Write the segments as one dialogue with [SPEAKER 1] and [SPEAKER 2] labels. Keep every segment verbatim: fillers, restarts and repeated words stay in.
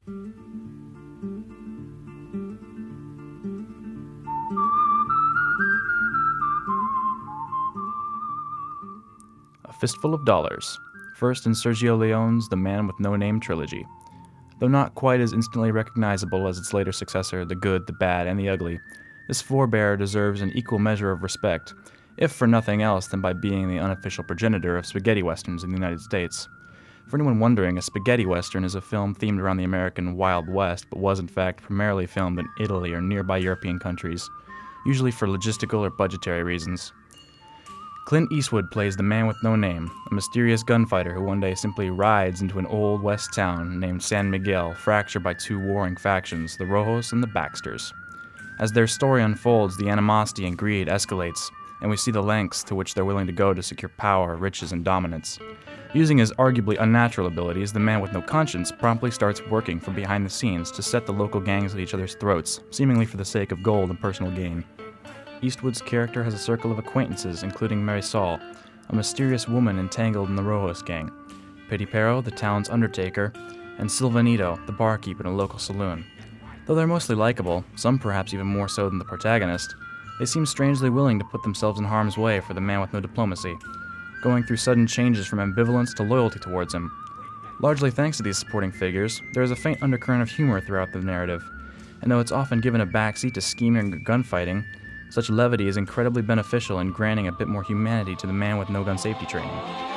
[SPEAKER 1] A Fistful of Dollars, first in Sergio Leone's The Man with No Name trilogy. Though not quite as instantly recognizable as its later successor, The Good, the Bad, and the Ugly, this forebear deserves an equal measure of respect, if for nothing else than by being the unofficial progenitor of spaghetti westerns in the United States. For anyone wondering, a spaghetti western is a film themed around the American Wild West, but was in fact primarily filmed in Italy or nearby European countries, usually for logistical or budgetary reasons. Clint Eastwood plays the Man with No Name, a mysterious gunfighter who one day simply rides into an old west town named San Miguel, fractured by two warring factions, the Rojos and the Baxters. As their story unfolds, the animosity and greed escalates, and we see the lengths to which they're willing to go to secure power, riches, and dominance. Using his arguably unnatural abilities, the Man with No Conscience promptly starts working from behind the scenes to set the local gangs at each other's throats, seemingly for the sake of gold and personal gain. Eastwood's character has a circle of acquaintances, including Marisol, a mysterious woman entangled in the Rojos gang, Petipero, the town's undertaker, and Silvanito, the barkeep in a local saloon. Though they're mostly likable, some perhaps even more so than the protagonist, they seem strangely willing to put themselves in harm's way for the Man with No Diplomacy, going through sudden changes from ambivalence to loyalty towards him. Largely thanks to these supporting figures, there is a faint undercurrent of humor throughout the narrative, and though it's often given a backseat to scheming or gunfighting, such levity is incredibly beneficial in granting a bit more humanity to the man with no gun safety training.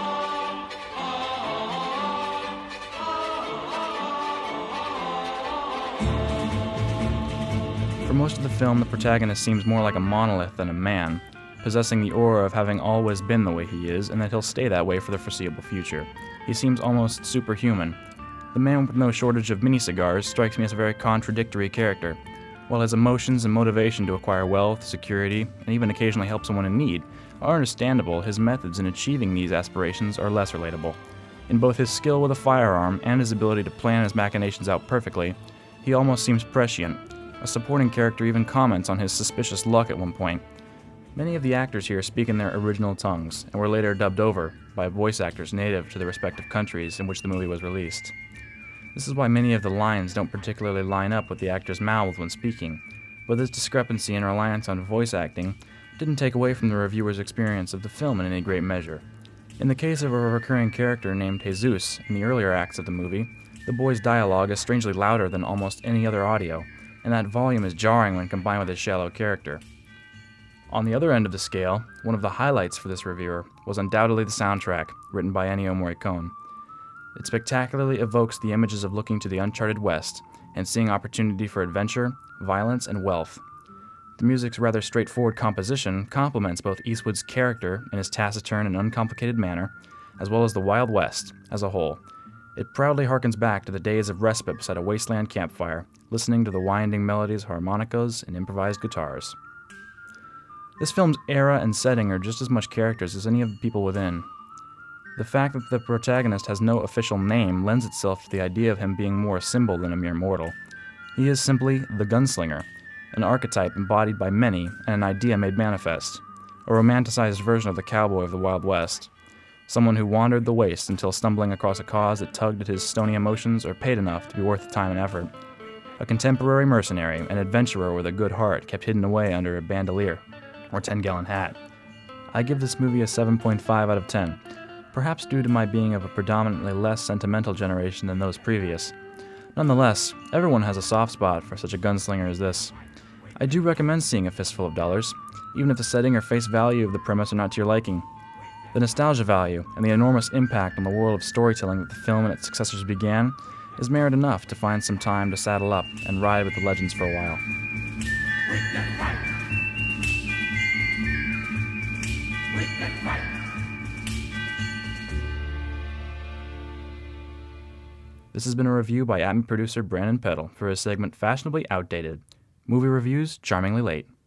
[SPEAKER 1] For most of the film, the protagonist seems more like a monolith than a man, possessing the aura of having always been the way he is, and that he'll stay that way for the foreseeable future. He seems almost superhuman. The man with no shortage of mini-cigars strikes me as a very contradictory character. While his emotions and motivation to acquire wealth, security, and even occasionally help someone in need are understandable, his methods in achieving these aspirations are less relatable. In both his skill with a firearm and his ability to plan his machinations out perfectly, he almost seems prescient. A supporting character even comments on his suspicious luck at one point. Many of the actors here speak in their original tongues, and were later dubbed over by voice actors native to the respective countries in which the movie was released. This is why many of the lines don't particularly line up with the actors' mouths when speaking, but this discrepancy and reliance on voice acting didn't take away from the reviewer's experience of the film in any great measure. In the case of a recurring character named Jesus in the earlier acts of the movie, the boy's dialogue is strangely louder than almost any other audio, and that volume is jarring when combined with his shallow character. On the other end of the scale, one of the highlights for this reviewer was undoubtedly the soundtrack, written by Ennio Morricone. It spectacularly evokes the images of looking to the uncharted West and seeing opportunity for adventure, violence, and wealth. The music's rather straightforward composition complements both Eastwood's character in his taciturn and uncomplicated manner, as well as the Wild West as a whole. It proudly harkens back to the days of respite beside a wasteland campfire, listening to the winding melodies of harmonicas and improvised guitars. This film's era and setting are just as much characters as any of the people within. The fact that the protagonist has no official name lends itself to the idea of him being more a symbol than a mere mortal. He is simply the gunslinger, an archetype embodied by many and an idea made manifest, a romanticized version of the cowboy of the Wild West, someone who wandered the waste until stumbling across a cause that tugged at his stony emotions or paid enough to be worth the time and effort, a contemporary mercenary, an adventurer with a good heart kept hidden away under a bandolier or ten-gallon hat. I give this movie a seven point five out of ten, perhaps due to my being of a predominantly less sentimental generation than those previous. Nonetheless, everyone has a soft spot for such a gunslinger as this. I do recommend seeing A Fistful of Dollars, even if the setting or face value of the premise are not to your liking. The nostalgia value and the enormous impact on the world of storytelling that the film and its successors began is merit enough to find some time to saddle up and ride with the legends for a while. This has been a review by A M I producer Brandon Peddle for his segment Fashionably Outdated. Movie reviews charmingly late.